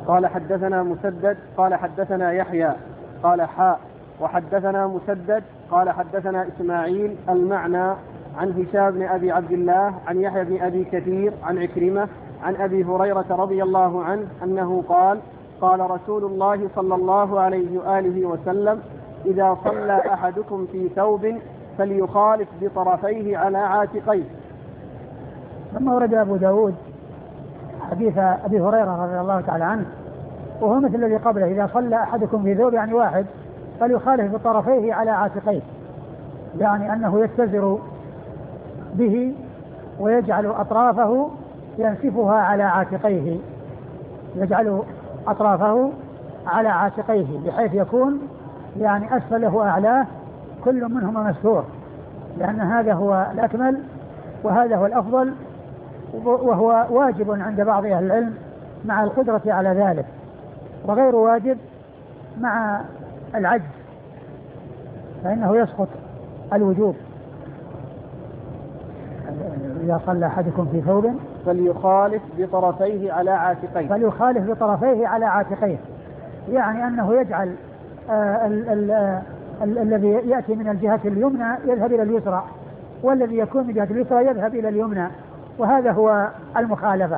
قال حدثنا مسدد قال حدثنا يحيى قال حاء وحدثنا مسدد قال حدثنا إسماعيل المعنى عن هشام بن أبي عبد الله عن يحيى بن أبي كثير عن عكرمة عن أبي هريرة رضي الله عنه أنه قال قال رسول الله صلى الله عليه وآله وسلم إذا صلى أحدكم في ثوب فليخالف بطرفيه على عاتقيه. ثم ورد أبو داود حديث أبي هريرة رضي الله تعالى عنه وهو مثل الذي قبله إذا صلى أحدكم في ثوب يعني واحد فليخالف بطرفيه على عاتقيه، يعني أنه يتزر به ويجعل أطرافه ينسفها على عاتقيه، يجعل أطرافه على عاتقيه بحيث يكون يعني أسفله أعلاه كل منهما مستور، لأن هذا هو الأكمل وهذا هو الأفضل، وهو واجب عند بعض أهل العلم مع القدرة على ذلك، وغير واجب مع العجز فإنه يسقط الوجوب. إذا صلى أحدكم في ثوب فليخالف بطرفيه على عاتقيه، فليخالف بطرفيه على عاتقيه، يعني أنه يجعل الذي يأتي من الجهة اليمنى يذهب إلى اليسرى، والذي يكون من الجهة اليسرى يذهب إلى اليمنى، وهذا هو المخالفة.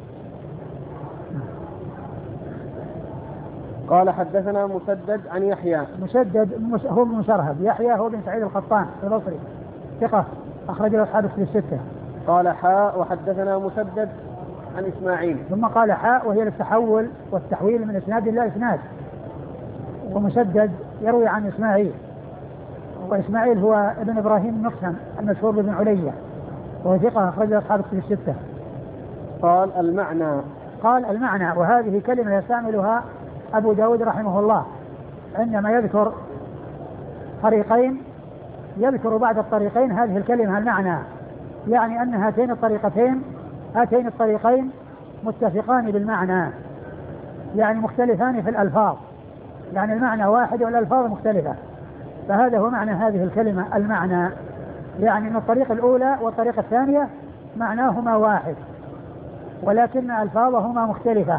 قال حدثنا مسدد عن يحيى. مسدد هو بن مسرهب، يحيى هو بن سعيد القطان البصري ثقة أخرج له أصحاب الكتب الستة. قال حاء وحدثنا مسدد عن إسماعيل. ثم قال حاء وهي للتحول والتحويل من إسناد إلى إسناد، ومسدد يروي عن إسماعيل، وإسماعيل هو ابن إبراهيم المقسم المشهور بن علية وهو ثقة أخرج له أصحاب الكتب الستة. قال المعنى. قال المعنى، وهذه كلمة يستعملها أبو داود رحمه الله عندما يذكر طريقين يذكر بعد الطريقين هذه الكلمة المعنى، يعني أن هاتين الطريقين متفقان بالمعنى، يعني مختلفان في الألفاظ، يعني المعنى واحد والألفاظ مختلفة، فهذا هو معنى هذه الكلمة المعنى، يعني أن الطريقة الأولى والطريقة الثانية معناهما واحد ولكن ألفاظهما مختلفة.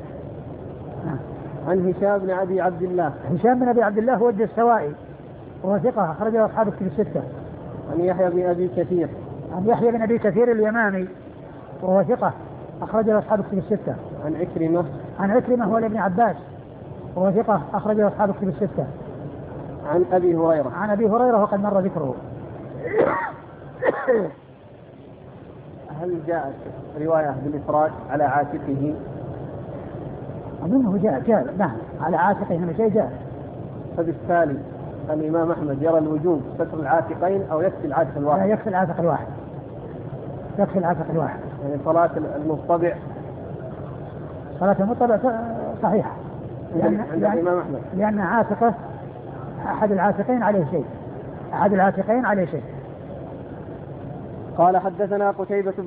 عن هشام بن أبي عبد الله. هشام بن أبي عبد الله هو الدستوائي وهو ثقة أخرج له أصحاب الكتب الستة. عن يحيى بن أبي كثير. عن يحيى بن أبي كثير اليمامي وهو ثقة أخرج له أصحاب الكتب الستة. عن عكرمة. عن عكرمة هو ابن عباس وهو ثقة أخرج له أصحاب الكتب الستة. عن أبي هريرة. عن أبي هريرة وقد مر ذكره. هل جاءت رواية بالإفراد على عاتقه؟ أظنه جاء نعم على عاتقه، هنا شيء جاء. فبالتالي الإمام أحمد يرى الوجوب ستر العاتقين أو يكفي العاتق الواحد؟ لا، يكفي العاتق الواحد، يكفي العاتق الواحد. يعني صلاة المضطبع، صلاة المضطبع صحيحة لأن عاتقه أحد العاتقين عليه شيء. قال حدثنا قتيبة